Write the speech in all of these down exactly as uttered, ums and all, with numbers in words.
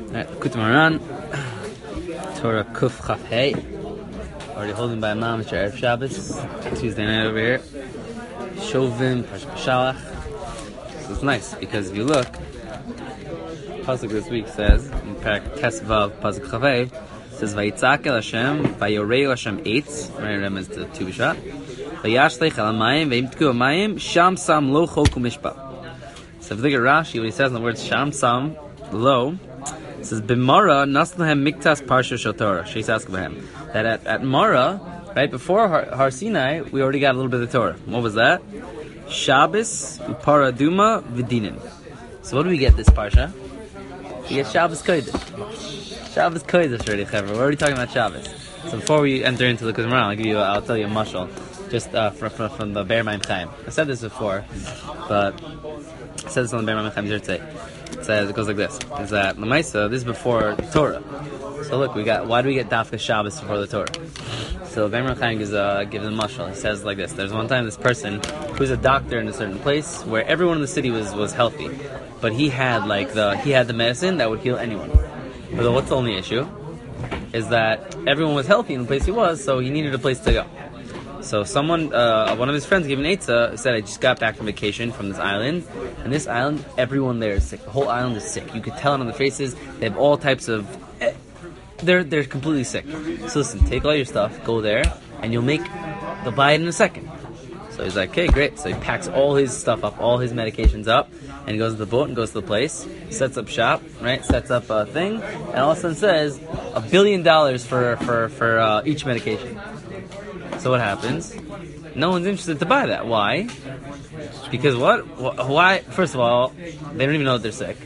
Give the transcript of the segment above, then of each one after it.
Kut Maran, Torah Kuf Chaf Hey. Already holding by Imam, it's your Erev Shabbos, Tuesday night over here. Shovim, Parashat Shalach. So it's nice because if you look, Pasuk this week says in Parak Tes Vav Pasuk Chaf Hey, says Vayitzak El Hashem, Vayorei Hashem Eitz. Right, is the Tu B'Shat. Vayashlech El Hamayim, Vayimtku Hamayim, Sham Sam Lo Chok Umishpat. So if you look at Rashi, what he says in the words Sham Sam Lo. It says, B'Mara Naslahem Miktas Parsha Shel Torah. She's asking about him. That at, at Mara, right before Har, Har Sinai, we already got a little bit of the Torah. What was that? Shabbos, Paraduma, Vidinin. So what do we get this Parsha? We get Shabbos Kodesh. Shabbos Kodesh already, Chaver. We're already talking about Shabbos. So before we enter into the Qumran, I'll give you, I'll tell you a mashal, just uh, from, from, from the Be'er Mayim Chaim. I said this before, but I said this on the Be'er Mayim Chaim here today. It says, it goes like this, is that the Maisa, this is before the Torah. So look, we got, why do we get Dafka Shabbos before the Torah? So Be'er Chaim gives a, gives a mashal. He says like this, there's one time this person who's a doctor in a certain place where everyone in the city was, was healthy, but he had like the, he had the medicine that would heal anyone. But what's the only issue? Is that everyone was healthy in the place he was, so he needed a place to go. So someone, uh, one of his friends gave an eitzah, said, I just got back from vacation from this island, and this island, everyone there is sick. The whole island is sick. You could tell it on the faces. They have all types of, eh, they're they're completely sick. So listen, take all your stuff, go there, and you'll make, they'll buy it in a second. So he's like, okay, great. So he packs all his stuff up, all his medications up, and he goes to the boat and goes to the place, sets up shop, right, sets up a thing, and all of a sudden says, a billion dollars for, for, for uh, each medication. So what happens? No one's interested to buy that. Why? Because what? Why? First of all, they don't even know that they're sick.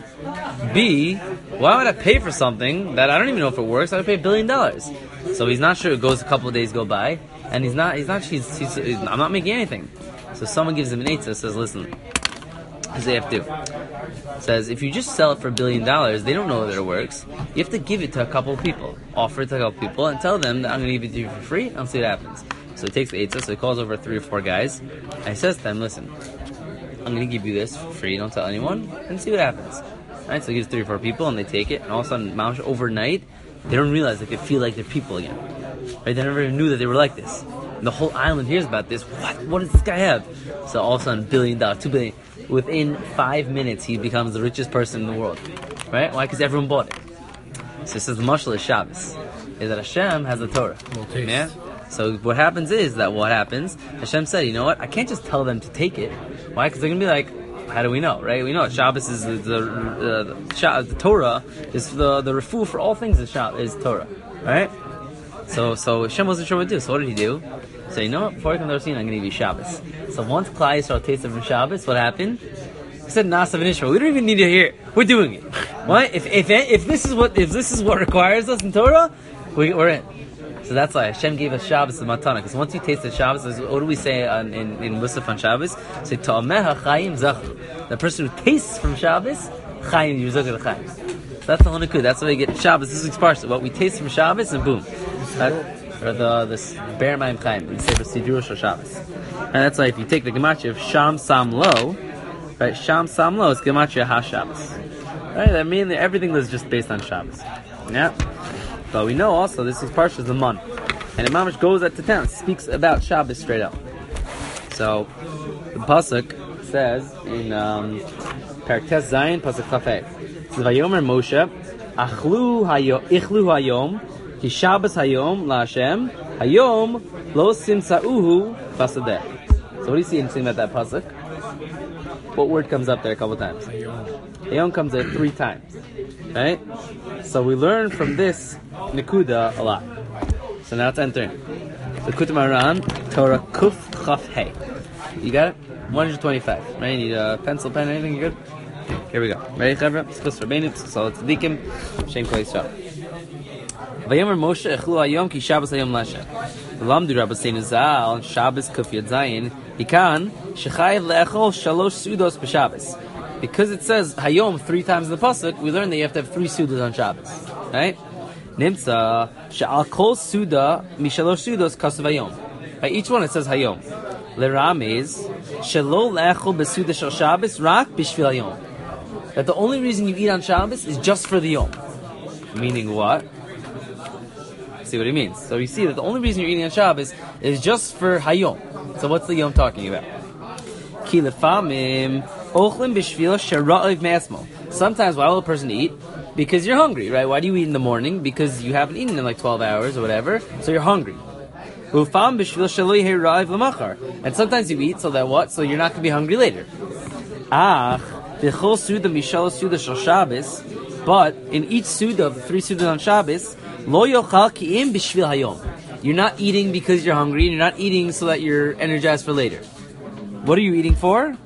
B, why would I pay for something that I don't even know if it works? I would pay a billion dollars. So he's not sure. It goes a couple of days go by, and he's not. He's not. He's. he's, he's I'm not making anything. So someone gives him an eitzah, says, listen, as they have to. Says if you just sell it for a billion dollars, they don't know that it works. You have to give it to a couple of people, offer it to a couple of people, and tell them that I'm going to give it to you for free. And I'll see what happens. So he takes the eitzah, so he calls over three or four guys, and he says to them, listen, I'm going to give you this for free, don't tell anyone, and see what happens. Right, so he gives three or four people, and they take it, and all of a sudden, Mamash, overnight, they don't realize they could feel like they're people again. Right, they never even knew that they were like this. And the whole island hears about this. What? What does this guy have? So all of a sudden, billion dollars, two billion. Within five minutes, he becomes the richest person in the world. Right? Why? Because everyone bought it. So it says the mashal is Shabbos. Is that Hashem has the Torah. Yeah? So what happens is that what happens, Hashem said, you know what, I can't just tell them to take it. Why? Because they're going to be like, how do we know, right? We know Shabbos is the, the, uh, the, the Torah, is the, the refu for all things is, Shabbos, is Torah, right? So so Hashem wasn't sure what to do, so what did he do? So you know what, before I come to Rosh Hashanah, I'm going to give you Shabbos. So once Klal Yisrael tasted from Shabbos, what happened? He said, Nasav and Ishmael, we don't even need to hear it. We're doing it. Why? If, if, if, this is what, if this is what requires us in Torah, we, we're in. So that's why Hashem gave us Shabbos the matana. Because once you taste the Shabbos, what do we say on, in in Musaf on Shabbos? Say Ta'ameha Chayim Zachru. The person who tastes from Shabbos, Chayim Yuzak Chayim. So that's the whole nikud. That's why we get Shabbos. This week's parsha. What we taste from Shabbos, and boom, that, or the this Be'er Mayim Chaim. We say for Sidur Shal Shabbos. And that's why if you take the gematria of Sham Sam Lo, right? Sham Sam Lo is gematria Ha Shabbos. Right? That mainly everything was just based on Shabbos. Yeah. But we know also this is parsha is the month, and Imamish goes at to town, speaks about Shabbos straight up. So the pasuk says in um, Parak Tes Zayin pasuk Chafei, it says Vayomer Moshe, Achlu hayom, Ichlu hayom, Ki Shabbos hayom la Hashem, hayom lo simsauhu basadeh. So what do you see interesting about that pasuk? What word comes up there a couple times? Hayom comes there three times, right? So we learn from this Nikuda a lot. So now it's entering. So Kut Maran, Torah Kuf Chaf Hey. You got it? one twenty-five. Right? You need a pencil, pen, anything? You good? Here we go. Ready, Chavra? Tzchus Rabbeinu, Tzchus Tzadikim, Shem Kol Yisrael. Vayomer Moshe Echlu Hayom Ki Shabbos Hayom Lashem. V'lamdu Rabbeinu Zal Shabbos Kuf Yad Zayin Hikan Shechayev Le'echol Shalosh Sudos B'Shabbos. Because it says Hayom three times in the pasuk, we learn that you have to have three sudas on Shabbos, right? Nimtza she'al kol suda mishalosh sudos kasav Hayom. By each one it says Hayom. L'ramez shelo le'echol besuda shel Shabbos rak b'shvil Hayom. That the only reason you eat on Shabbos is just for the Yom. Meaning what? See what he means. So you see that the only reason you're eating on Shabbos is just for Hayom. So what's the Yom talking about? Ki lefamim ochlim b'shvil shera'ov me'asmo. Sometimes why will a person eat? Because you're hungry, right? Why do you eat in the morning? Because you haven't eaten in like twelve hours or whatever, so you're hungry. And sometimes you eat so that what? So you're not going to be hungry later. But in each Suda of the three Sudas on Shabbos, you're not eating because you're hungry, and you're not eating so that you're energized for later. What are you eating for?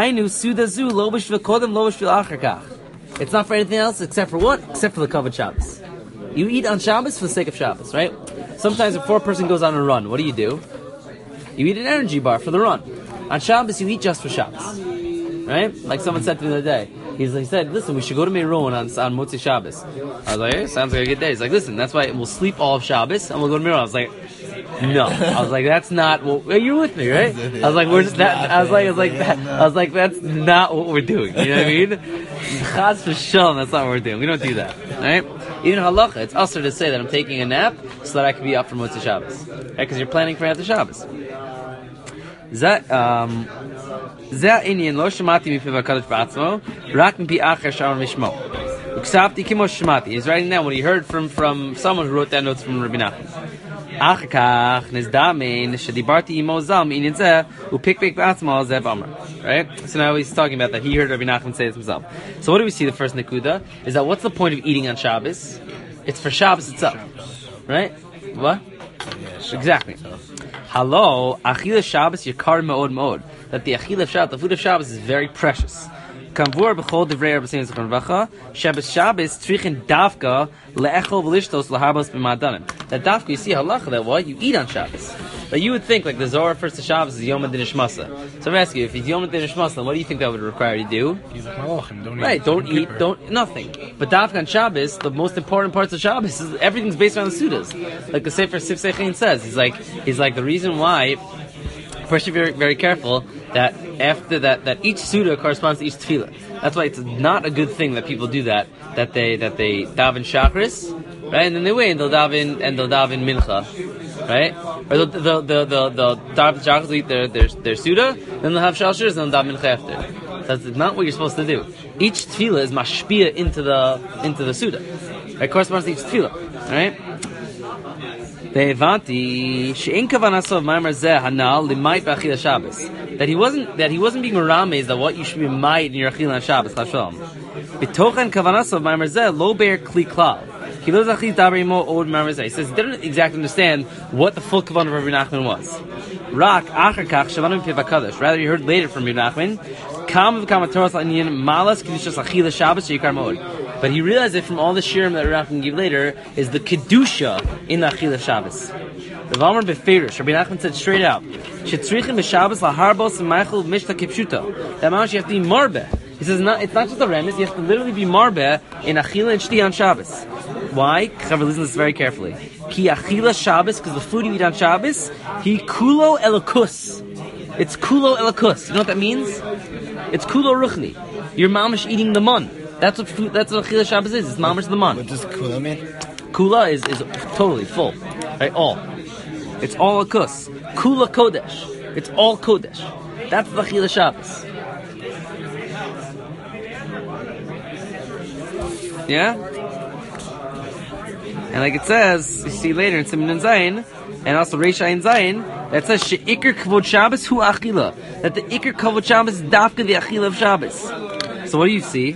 It's not for anything else except for what? Except for the Kavod Shabbos. You eat on Shabbos for the sake of Shabbos, right? Sometimes if a person goes on a run, what do you do? You eat an energy bar for the run. On Shabbos, you eat just for Shabbos. Right? Like someone said to me the other day. He's, he said, listen, we should go to Meron on, on Motzi Shabbos. I was like, hey, sounds like a good day. He's like, listen, that's why we'll sleep all of Shabbos and we'll go to Meron. I was like, no. I was like, that's not what, well, you're with me, right? I was like, we're just that, I was like, I was like, that, I was like, that's not what we're doing. You know what I mean? Chaz v'shalom, that's not what we're doing. We don't do that. Right? Even halacha, it's usher to say that I'm taking a nap so that I can be up for Motzi Shabbos. Right? Because you're planning for after Shabbos. That, um, that inyan lo shemati mipiv HaKadosh b'atzmo, rak mipi acher sh'amar mishmo. Uksavti kimo shemati. He's writing down what he heard from, from someone who wrote down notes from Rabbi Nachman. Achar kach nizdamein shedibarti imo zal mi'inyan zeh upikpik b'atzmo zev amar. Right? So now he's talking about that he heard Rabbi Nachman say this himself. So what do we see? The first nekuda is that what's the point of eating on Shabbos? It's for Shabbos itself. Right? What? Yeah, exactly. Hello, Achila Shabbos Yakar Me'od Me'od. That the Achila of Shabbos, the food of Shabbos, is very precious. Kamvur b'chol divrei Rabbi Sein Zichron Levracha. Shabbos Shabbos trichin davka le'echol v'lishtos laharbos b'madanim. That davka, you see halacha that what you eat on Shabbos. But you would think like the Zohar first to Shabbos is Yom Adin Ishmasa. So I'm asking you, if it's Yom Adin Ishmasa, what do you think that would require you to do? Don't right, eat don't eat, kippur. don't nothing. But davka on Shabbos, the most important parts of Shabbos is everything's based around the Sudas. Like the Sefer Sif Sechein says, he's like he's like the reason why. First, you're very, very careful that after that, that each Suda corresponds to each tefillah. That's why it's not a good thing that people do that. That they that they daven Shachris, right, and then they wait and they'll daven and they'll daven Mincha, right? Or they'll they'll they'll, they'll, they'll daven Shachris, eat their their their Suda, then they'll have Shalshers and they'll daven Mincha after. That's not what you're supposed to do. Each tefillah is mashpia into the into the Suda. It corresponds to each tefillah, right? That he wasn't that he wasn't being ramez that what you should be ma'id in your achila on Shabbos. B'tochen kavanasav ma'amar zeh lo be'er kli klal. He says he didn't exactly understand what the full kavanah of Rabbi Nachman was. Rak achar kach shavanu mipiv HaKadosh. Rather, you heard later from Rabbi Nachman. Kam v'kam Torah inyan malas kedushas achila Shabbos sheikar moed. But he realized that from all the shirim that Rabbi Nachman gave later is the kedusha in the achila Shabbos. The Valmar beferish. Rabbi Nachman said straight out, shetzrichim b'Shabbos laharbos v'meichel mishta kipshuta. That means you have to be marbeh. He says not, it's not just a remes, you have to literally be marbeh in achila and shti on Shabbos. Why? Chaver, listen to this very carefully. Ki achila Shabbos, because the food you eat on Shabbos, he kulo elakus. It's kulo elakus. You know what that means? It's kulo ruchni. You're mamish eating the mun. That's what food, that's what achila Shabbos is. It's mamish the mun. What does kula mean? Kula is, is totally full. Right? All. It's all akus. Kula kodesh. It's all kodesh. That's the achila Shabbos. Yeah? And like it says, you see later in Siman and Zayin, and also Reisha and Zayin, that says she'ikr kavod Shabbos hu achila. That the ikr kavod Shabbos is dafka the achila of Shabbos. So what do you see?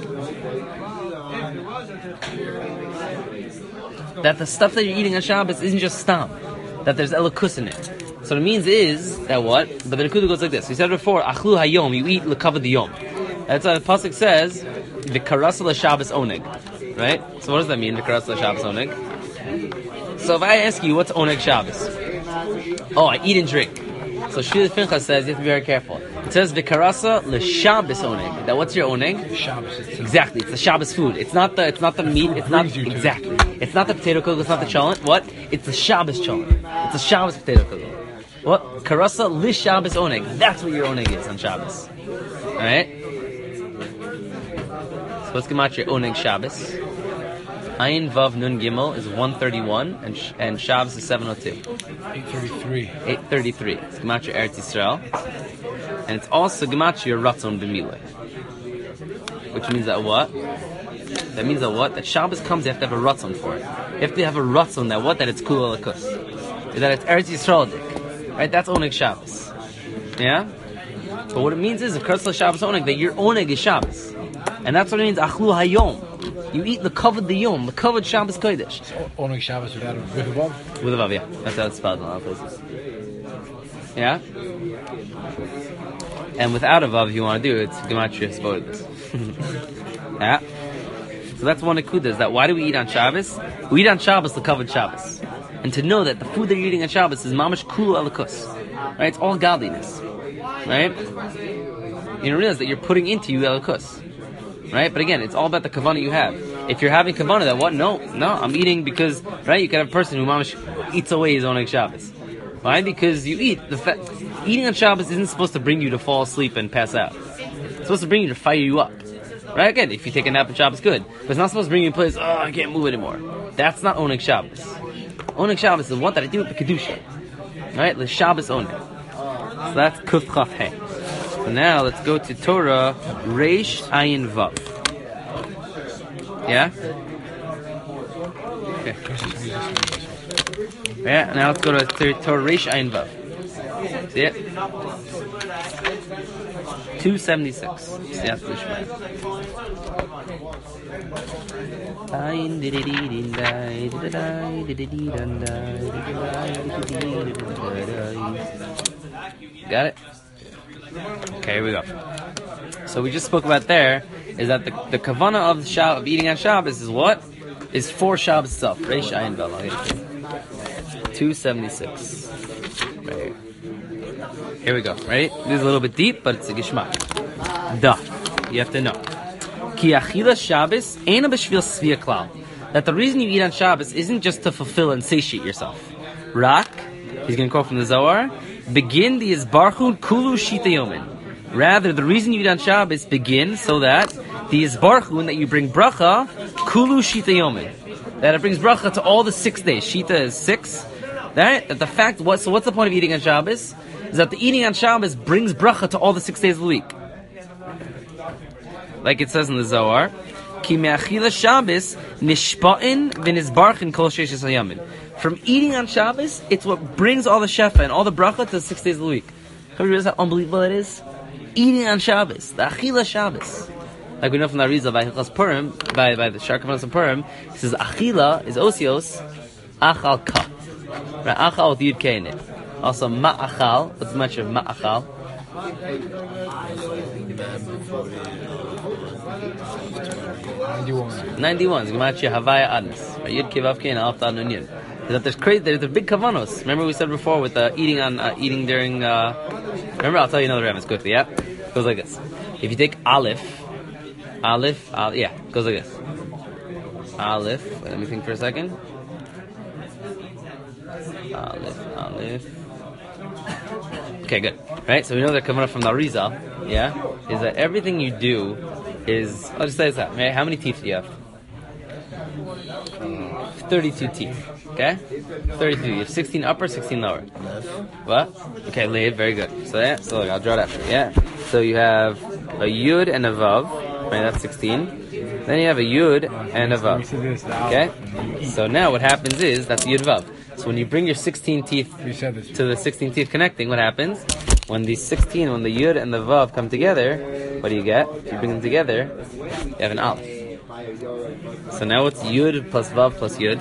That the stuff that you're eating on Shabbos isn't just stam. That there's elikus in it. So what it means is that what? But the Nekuda goes like this. We said before, achlu hayom, you eat lekavod the yom. That's why the pasuk says, the karasa l'Shabbos oneg. Right? So what does that mean, the karasa l'Shabbos oneg? So if I ask you, what's oneg Shabbos? Oh, I eat and drink. So Shvili Fincha says, you have to be very careful. It says, the karasa l'Shabbos oneg. That what's your oneg? Shabbos. Exactly. It's the Shabbos food. It's not the, it's not the meat. It's not, exactly. It's not the potato kugel. It's not the cholent. What? It's the Shabbos cholent. It's the Shabbos potato kugel. What? Karasa l'Shabbos oneg. That's what your oneg is on Shabbos. Alright? So let's come out your oneg Shabbos. Ayin Vav Nun Gimel is one thirty-one, and sh- and Shabbos is seven oh two. eight thirty-three. eight thirty-three. It's Gematria Eretz Yisrael. And it's also Gematria Ratzon B'Mileh. Which means that what? That means that what? That Shabbos comes, you have to have a Ratzon for it. You have to have a Ratzon that what? That it's Kula Lakus. That it's Eretz Yisraelic. Right? That's Oneg Shabbos. Yeah? But what it means is, if Kurtzla Shabbos Oneg, that your Oneg is Shabbos. And that's what it means, Achlu Hayom. You eat the covered the Yom, the covered Shabbos Kodesh. Oneg Shabbos without a with a vav? With a vav, yeah. That's how it's spelled in a lot of places. Yeah? And without a vav, if you want to do it, it's Gematria Spodis. Yeah? So that's one of Kudas, that why do we eat on Shabbos? We eat on Shabbos the covered Shabbos. And to know that the food that you're eating on Shabbos is mamash kulu alakus. Right? It's all godliness. Right? You don't realize that you're putting into you alakus. Right? But again, it's all about the kavanah you have. If you're having kavanah that what? No, no, I'm eating because, right? You can have a person who mamash eats away his own Shabbos. Why? Because you eat. The fa- eating on Shabbos isn't supposed to bring you to fall asleep and pass out. It's supposed to bring you to fire you up. Right? Again, if you take a nap on Shabbos, good. But it's not supposed to bring you in a place, oh, I can't move anymore. That's not Oneg Shabbos. Oneg Shabbos is what that I do with the Kedusha. Right? The Shabbos Oneg. So that's Kuf Chaf He. So now let's go to Torah Reish Ayin Vav. Yeah? Okay. Yeah, now let's go to Torah Reish Ayin Vav. See it? two seventy-six. See that's the Shema. Got it? Okay, here we go. So we just spoke about there is that the the kavanah of the Shab, of eating on Shabbos is what? Is for Shabbos itself. Reish Ayin Vav. two seventy-six. Right here. Here we go. Right? This is a little bit deep, but it's a gishmak. Duh. You have to know. Ki achila Shabbos ain't a b'shvil svia klal. That the reason you eat on Shabbos isn't just to fulfill and satiate yourself. Rak, he's going to quote from the Zohar, begin the Yizbarchun kulu shita yomin. Rather, the reason you eat on Shabbos begin so that the Yizbarchun, that you bring bracha, kulu shita yomin. That it brings bracha to all the six days. Shita is six. Right? That the fact, what, so what's the point of eating on Shabbos? Is that the eating on Shabbos brings bracha to all the six days of the week. Like it says in the Zohar, Ki me'achila Shabbos nishpa'in v'nizbarchin kol sheishes hayamin. From eating on Shabbos, it's what brings all the shefa and all the bracha to the six days of the week. Have you realized how unbelievable it is? Eating on Shabbos, the achila Shabbos. Like we know from the Arizal by Hilchos Purim, by by the Sharkavan of Purim, he says achila is osios achal ka. Right, achal with yud k in it. Also ma'achal. What's the mention of ma'achal? ninety-one. ninety-one. Gematria Havaya Adnes. Yud Kivav Kein Alta Nun Yud. That there's crazy. There's a big kavanos. Remember we said before with uh, eating on uh, eating during. Uh, remember, I'll tell you another reference quickly. Yeah, it goes like this. If you take Aleph, Aleph, Aleph yeah, it goes like this. Aleph. Wait, let me think for a second. Aleph, Aleph. Okay, good. Right, so we know that coming up from the Arizal, yeah, is that everything you do is. I'll just say this out. Right? How many teeth do you have? Thirty-two teeth. Okay, thirty-two. You have sixteen upper, sixteen lower. What? Okay, laid. Very good. So yeah. So look, I'll draw that for you. Yeah. So you have a yud and a vav. Right, that's sixteen. Then you have a yud and a vav. Okay. So now what happens is that's yud vav. So when you bring your sixteen teeth to the sixteen teeth connecting, what happens? When these sixteen, when the yud and the vav come together, what do you get? If you bring them together, you have an aleph. So now it's yud plus vav plus yud.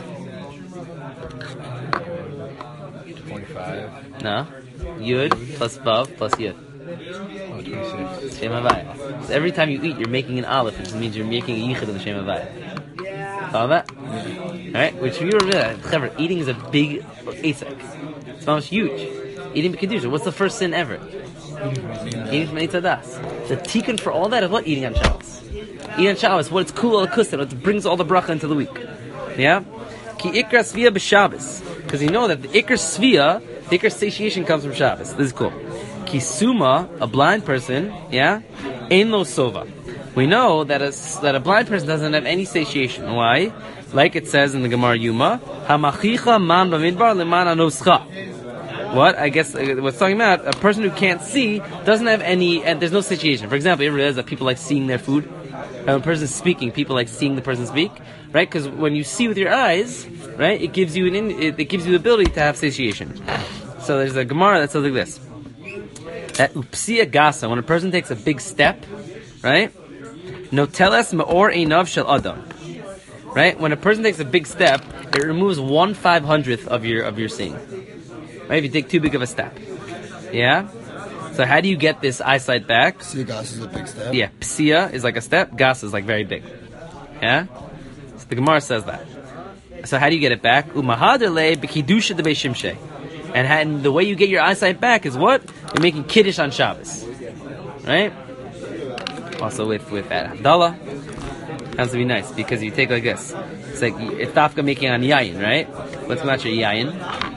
twenty-five. No. Yud plus vav plus yud. Oh, twenty-six. Shem Havaya. So every time you eat, you're making an aleph, which means you're making a yichud of the Shem Havaya. Follow that? Alright? Which you remember, clever. Eating is a big asek. It's almost huge. Eating b'kedusha. What's the first sin ever? Eating from Eitz Das. The tikkun for all that is what? Eating on Shabbos. Eating on Shabbos, what it's cool al kusin, what brings all the bracha into the week. Yeah? Ki ikra svia b'Shabbos. Because you know that the ikra svia, the ikra satiation comes from Shabbos. This is cool. Ki suma, a blind person, yeah? Ein lo sova. We know that a, that a blind person doesn't have any satiation. Why? Like it says in the Gemara Yuma, Hamachicha man b'midbar leman anoscha. What? I guess uh, what's talking about, a person who can't see doesn't have any, and there's no satiation. For example, you ever realize that people like seeing their food? And when a person's speaking, people like seeing the person speak, right? Because when you see with your eyes, right, it gives you an in, it, it gives you the ability to have satiation. So there's a Gemara that says like this: that upsia gasa, when a person takes a big step, right? Noteles me'or einav shel adam, right? When a person takes a big step, it removes one five hundredth of your of your seeing. Right? If you take too big of a step, yeah. So how do you get this eyesight back? Psia gas is a big step. Yeah, psia is like a step, gas is like very big. Yeah? So the Gemara says that. So how do you get it back? Umahadele b'kidusha de beishimshe. And, and the way you get your eyesight back is what? You're making kiddush on Shabbos. Right? Also with, with that Havdalah. Has to be nice, because you take like this. It's like, it's dafka making on yayin, right? What's the matter yayin?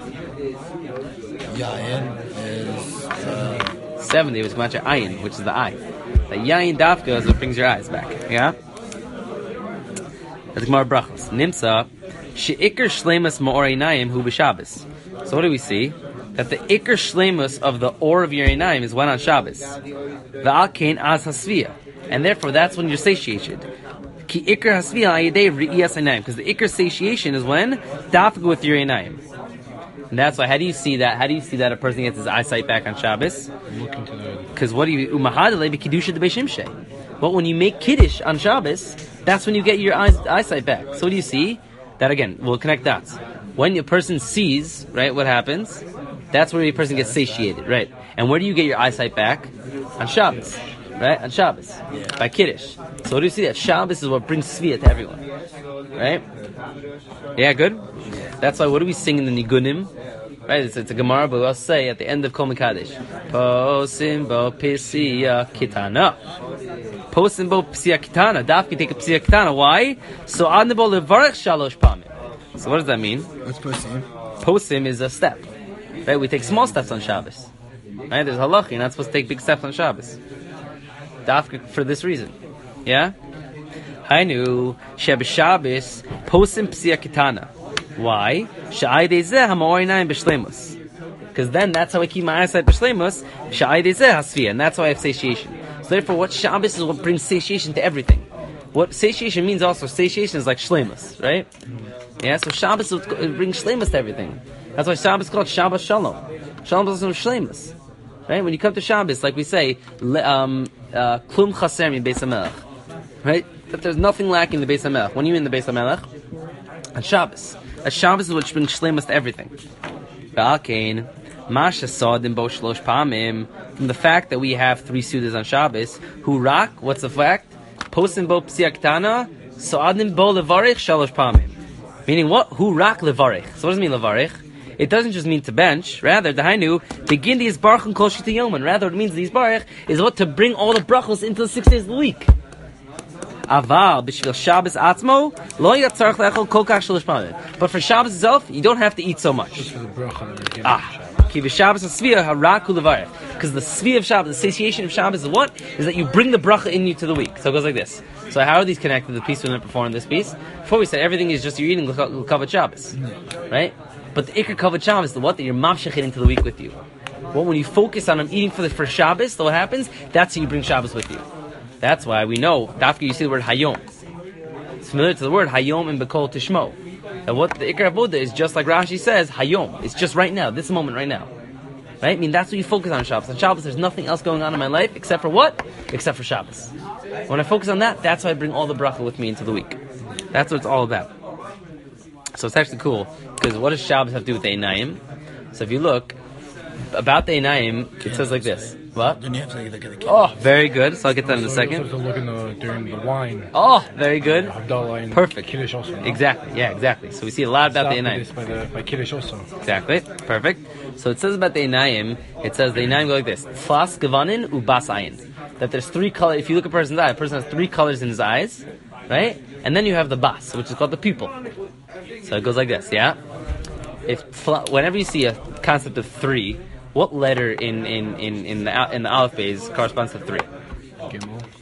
Yayin is uh, seventy was matcha ayin, which is the eye. The yayin dafka is what brings your eyes back. Yeah? That's Gemara Brachos. Nimsa, she'ikr shlemus ma'or einayim hu b'Shabbos. So what do we see? That the ikr shlemus of the or of your einayim is when on Shabbos. V'al kein az hasviya. And therefore that's when you're satiated. Ki ikr hasviya ayidei ri'iyas einayim. Because the ikr satiation is when dafka with your einayim. And that's why, how do you see that? How do you see that a person gets his eyesight back on Shabbos? Because what do you, umahadele b'kiddusha de beishimshe. But when you make kiddush on Shabbos, that's when you get your eyes, eyesight back. So what do you see? That again, we'll connect dots. When a person sees, right, what happens? That's where a person gets satiated, right? And where do you get your eyesight back? On Shabbos, right? On Shabbos, by kiddush. So what do you see? That Shabbos is what brings svia to everyone, right? Yeah, good. That's why, what do we sing in the Nigunim? Right, it's, it's a Gemara, but we'll say at the end of Kol Mekadesh, Posim bo pisia kitana. Posim bo pisia kitana. Dafki take a pisia kitana. Why? So adnebo levarech shalosh pamim. So what does that mean? What's posim? Posim is a step. Right, we take small steps on Shabbos. Right, there's halacha, you're not supposed to take big steps on Shabbos. Dafki for this reason. Yeah? Hainu, Sheb Shabbos, Posim pisia kitana. Why? Because then that's how I keep my eyesight b'shleimus. And that's why I have satiation. So therefore, what Shabbos is what brings satiation to everything. What satiation means also, satiation is like shleimus, right? Yeah, so Shabbos brings shleimus to everything. That's why Shabbos is called Shabbos Shalom. Shalom is also shleimus. Right? When you come to Shabbos, like we say, um, uh, klum chaser min Beis HaMelech. Right? That there's nothing lacking in the Beis HaMelech. When are you in the Beis HaMelech? On Shabbos. A Shabbos is what brings shleimus to everything. From the fact that we have three sudas on Shabbos, who rock, what's the fact? Posim bo psia ktana, so'adim bo levarich shalosh pamim. Meaning what? Who rock levarich. So what does it mean levarich? It doesn't just mean to bench. Rather, the hainu, begin the isbarach and kol shita yoman. Rather, it means the isbarach is what to bring all the brachos into the six days of the week. Aval b'shvil Shabbos atzmo lo yatzarach le'echol kol kach shalosh pamim. But for Shabbos itself, you don't have to eat so much. Just for the bracha. Ah, ki v'Shabbos hasvia haraku levarich. Because the svia of Shabbos, the satiation of Shabbos is what? Is that you bring the bracha in you to the week. So it goes like this. So how are these connected? The piece we didn't perform this piece. Before we said everything is just you're eating l'kavod Shabbos, right? But the ikar kavod Shabbos is the what that you're mamshechin into the week with you. Well, when you focus on eating for the for Shabbos, so what happens? That's how you bring Shabbos with you. That's why we know, dafka you see the word hayom. It's familiar to the word hayom and bekol tishmo. And what the ikar avoda is, just like Rashi says, hayom. It's just right now, this moment right now. Right? I mean, that's what you focus on Shabbos. On Shabbos, there's nothing else going on in my life except for what? Except for Shabbos. When I focus on that, that's why I bring all the bracha with me into the week. That's what it's all about. So it's actually cool, because what does Shabbos have to do with the Einayim? So if you look, about the Einayim, it says like this. What? Then you have to look at the kiddush. Oh, very good. So I'll get that in a So second. you're supposed to look in the, during the wine. Oh, very good. Havdalah and Perfect. Kiddush also. No? Exactly. Yeah, exactly. So we see a lot about the Einayim. By, the, by Kiddush also. Exactly. Perfect. So it says about the Einayim, it says the Einayim go like this. Tfas gavanin ubas ayin. That there's three colors. If you look at a person's eye, a person has three colors in his eyes, right? And then you have the bas, which is called the pupil. So it goes like this, yeah? If whenever you see a concept of three, what letter in in in in the in the aleph base corresponds to three? Gimel.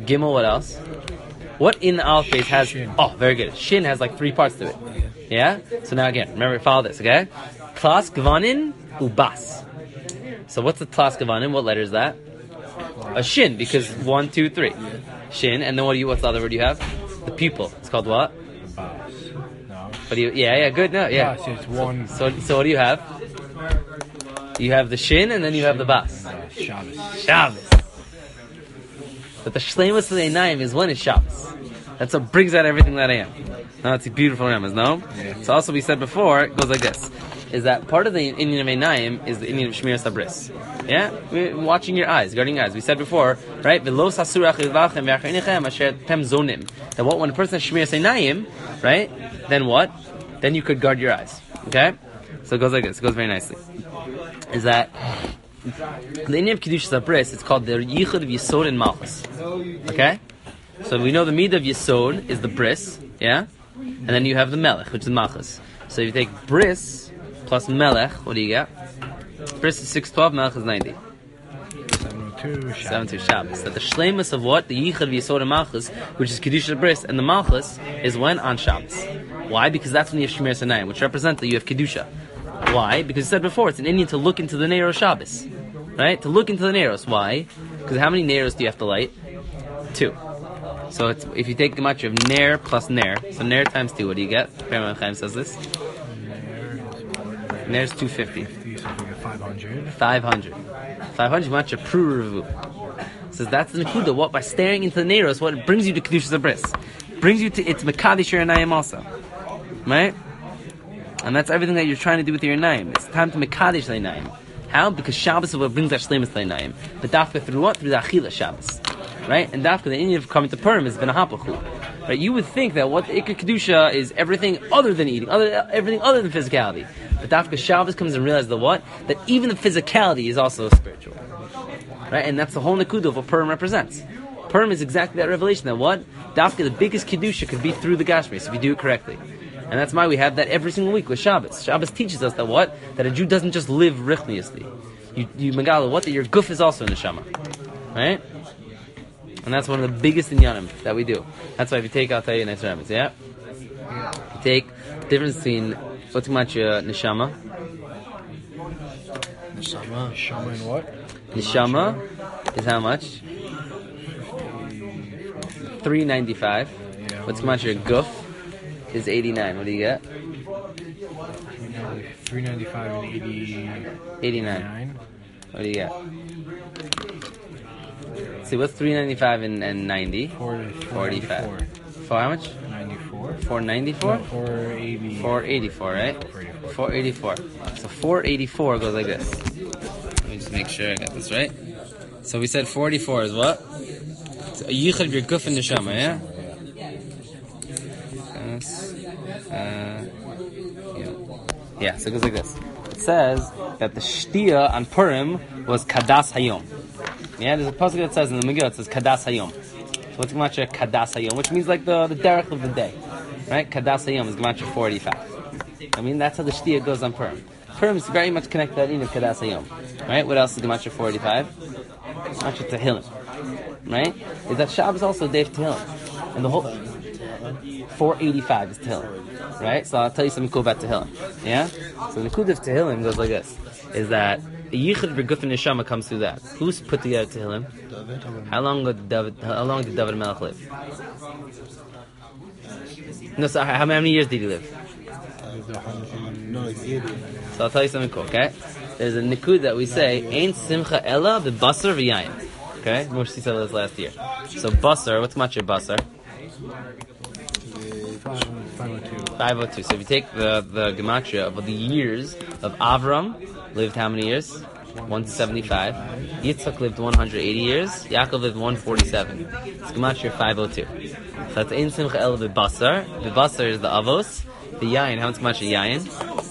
Gimel, what else? What in the Aleph base has... Shin. Oh, very good. Shin has like three parts to it. Yeah? So now again, remember, follow this, okay? Klas Gvanin Ubas. So what's the Klas Gvanin? What letter is that? A Shin, because one, two, three. Shin, and then what do you, what's the other word you have? The pupil. It's called what? Bas. No. What do you, yeah, yeah, good, no, yeah. Bas, it's one. So, so what do you have? You have the Shin, and then you have the Bas. Uh, Shabbos. Shabbos. But the Shleimus of the Einayim is when it's Shabbos. That's what brings out everything that I am. Now it's a beautiful Ramaz, no? Yeah. So also we said before, it goes like this. Is that part of the Indian of Einayim is the Indian of Shmir Sabris. Yeah? We're watching your eyes, guarding your eyes. We said before, right? That what when a person has Shmir Einayim, right? Then what? Then you could guard your eyes. Okay? So it goes like this. It goes very nicely. Is that the Indian of Kedusha Sabris, it's called the Yichud of Yisod and Malchus. Okay? So we know the Midah of Yisod is the Bris, yeah? And then you have the Melech, which is Malchus. So if you take Bris plus Melech, what do you get? Bris is six twelve, Melech is ninety. seven two Shabbos. seven two Shabbos. That the Shleimus of what? The Yichud of Yisod and Malchus, which is Kedusha Bris, and the Malchus is when? On Shabbos. Why? Because that's when you have Shemir Sanayim, which represents that you have Kedusha. Why? Because I said before, it's an Indian to look into the Neiros Shabbos. Right? To look into the Neiros. Why? Because how many Neiros do you have to light? Two. So it's, if you take the gematria of Ner plus Ner, so Ner times two, what do you get? Perman Chaim says this. Ner is two fifty. So we get five hundred. five hundred. five hundred gematria Pruruvu. Says that's the Nakuda. What? By staring into the Neiros, what brings you to Kedushas Abris. Brings you to, it's Mekadesh your Anayim also. Right? And that's everything that you're trying to do with your Anayim. It's time to Mekadesh the Anayim. How? Because Shabbos is what brings that Shleimus the Anayim. But Dafka through what? Through the Achila Shabbos. Right? And Dafka, the Indian of coming to Purim has been a Hapachu. Right? You would think that what Ikar Kedusha is everything other than eating, other everything other than physicality. But Dafka Shabbos comes and realizes that what? That even the physicality is also spiritual. Right? And that's the whole Nakuda of what Purim represents. Purim is exactly that revelation that what? Dafka, the biggest Kedusha could be through the Gashmis if you do it correctly. And that's why we have that every single week with Shabbos. Shabbos teaches us that what? That a Jew doesn't just live richniously. You, you Megala, what? That your guf is also in the Shama. Right? And that's one of the biggest inyanim that we do. That's why if you take, I'll tell you next Rabbis, yeah? You take the difference between, what's much uh, Neshama? Neshama. Neshama and what? Neshama is how much? three ninety-five. Yeah, What's much your guf is eighty-nine. What do you get? three ninety-five and eighty. eighty-nine. What do you get? See, what's three ninety-five and, and ninety? forty-five. For how much? ninety-four. four ninety-four? No, four eighty. four eighty-four, right? four eighty-four. So four eighty-four goes like this. Let me just make sure I got this right. So we said four eighty-four is what? So a yichud of your guf and neshama, yeah? Yes. Uh, yeah. Yeah, so it goes like this. It says that the shtia on Purim was kadas hayom. Yeah, there's a pasuk that says in the Megillah, it says kadas hayom. So what's gematria kadas hayom, which means like the the derech of the day, right? Kadas hayom is gematria four eighty-five. I mean, that's how the shtia goes on Purim. Purim is very much connected to that in of kadas hayom, right? What else is gematria four eighty-five? Gematria tehillim, right? Is that Shabbos also a day of tehillim, and the whole four eighty-five is tehillim, right? So I'll tell you something cool about tehillim. Yeah. So the Nakuda of tehillim goes like this: is that the yichud v'guf and neshama comes through that. Who's put together tehillim? How long did David? How long did David Melech live? No, so how many years did he live? No, like eighty. So I'll tell you something cool. Okay, there's a nikud that we say ain't simcha ella b'basar v'yayin. Okay, Moshe said this last year. So basar, what's much your basar? five oh two. So if you take the the gematria of the years of Avram, lived how many years? one to seventy-five. Yitzchak lived one hundred eighty years. Yaakov lived one forty-seven. It's gematria five oh two. So that's in simcha el v'basar. The basar is the avos. The yayin, how much gematria yayin?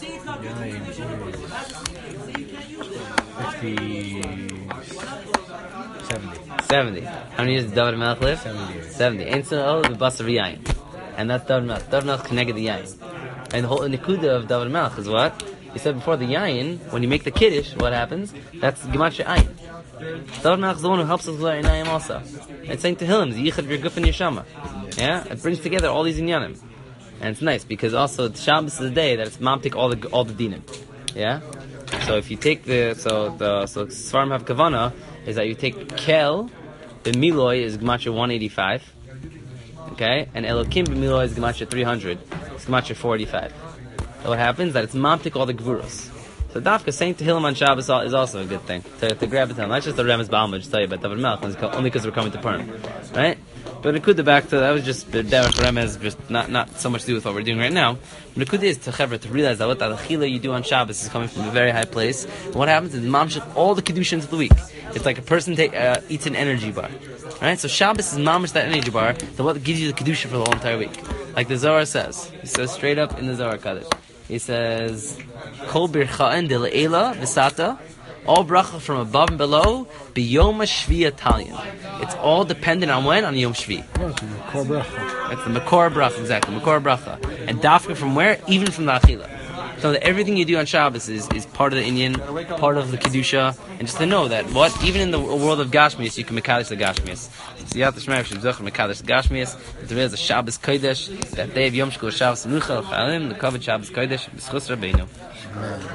fifty. seventy. seventy. How many years did David Melech live? seventy years. seventy. In simcha el v'basar v'yayin. And that's David Melech. David Melech connected the yayin. And the whole nikuda of David Melech is what? He said before the yayin, when you make the kiddush, what happens? That's gematria ayin. David Melech is the one who helps us with our inayim also. It's saying Tehillim, the yichud of your guf and your shama. Yeah, it brings together all these inyanim, and it's nice because also Shabbos is the day that it's mamtik all the all the dinim. Yeah, so if you take the so the so Svarim have kavana is that you take kel, the miloi is gematria one eighty-five, okay, and elokim b'miloi is gematria three hundred, it's gematria four eighty-five. So what happens that it's mamtik all the gvuros. So Dafka saying Tehillim on Shabbos is also a good thing to, to grab it down. Not just the Remes Baalma, just tell you about David Melech, only because we're coming to Purim, right? But Nakuda back to that was just the Derech Remes, just not not so much to do with what we're doing right now. Nakuda is to Chevra to realize that what the Achila you do on Shabbos is coming from a very high place. And what happens is mamshich all the kedusha into the week. It's like a person take, uh, eats an energy bar, right? So Shabbos is mamish that energy bar that what gives you the kedusha for the whole entire week. Like the Zohar says, he says straight up in the Zohar Kaddish. He says, Kol bircha'en de le'ela v'sata, all bracha from above and below, b'yom ha'shvi Italian. It's all dependent on when? On Yom Shvi. That's the Makor Bracha. That's the Makor Bracha, exactly, Makor Bracha. And Dafka from where? Even from the Achila. So that everything you do on Shabbos is, is part of the Inyan, part of the Kedusha, and just to know that what, even in the world of Gashmias, you can Mekadesh the Gashmias. So you have to Shemar, Shemzoch, Mekadesh the Gashmias, there is a Shabbos Kodesh, that day of Yom Shkul Shabbos Menucha, Chalim, the covered Shabbos Kodesh, B'schus Rabbeinu.